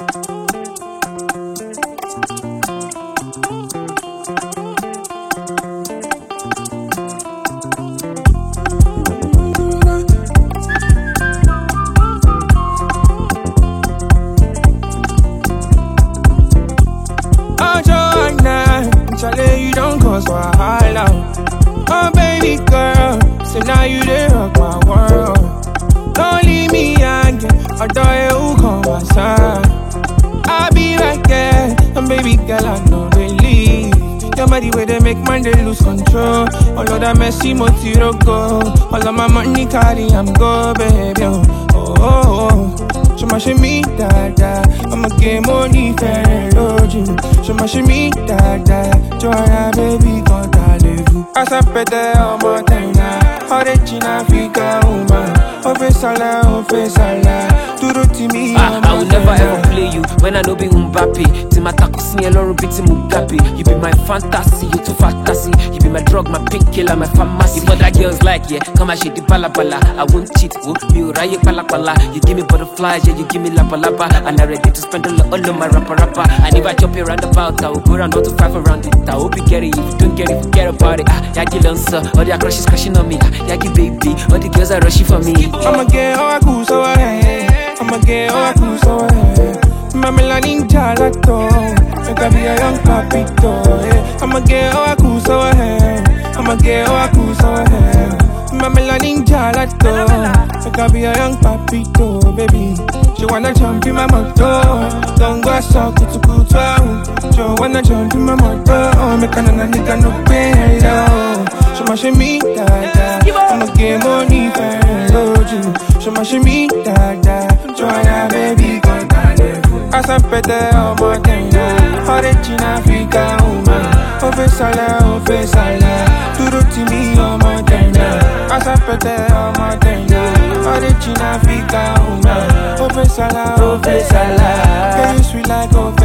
Charlie, you don't cause wahala. Oh baby girl, so now you dey rock my world. Don't leave me hanging, although you come my side. I'll be right there, and baby girl I know they leave. Your body where they make man they lose control. All of that messy motiro go. All of my money carry I'm go, baby. Oh, oh, oh. Show my shimmy, dada. I'ma get money, fair, you. Show my shimmy, dada. Joya, baby, can't I live you? As I pet the omo tena. How they China, Africa, woman. Oh, face ala. Duro to me, I will never ever play you when I know be Mbappe. Timata kusi eloro biti Mugabe. You be my fantasy, you too fantasy. You be my drug, my painkiller, my pharmacy. If other girls like, yeah, come and shake the bala bala. I won't cheat, oh, me uraye pala pala. You give me butterflies, yeah, you give me lapa lapa. And I'm ready to spend all of my rapper. And if I chop you round about, I will go round 1 to 5 around it. I hope you get it, if you don't get it, forget about it. Yagi Lancer, all their crushes crashing on me. Yagi baby, all the girls are rushing for me. I'ma get all I cool so I'ma get all I cool so Mamela ninja lato, make I be a young papito. I'ma get all I cool so I'ma get all I cool so Mamela ninja lato, make I be a young papito, baby. She wanna jump in my motor, don't go so kutu. She wanna jump in my motor, make a nigga no pay low. She ma shimmy dada, I'ma get money for you. She ma shimmy dada, joya baby gon' live. As I pet the omo tena, how they China Africa woman. Oh face ala, duro to me omo tena. As I pet the omo tena, how they China Africa woman. Oh face ala, yeah you sweet like oh